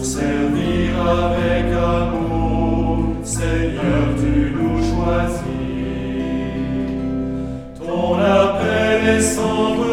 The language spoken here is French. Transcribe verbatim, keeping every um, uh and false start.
servir avec amour, Seigneur, tu nous choisis. Ton appel est sans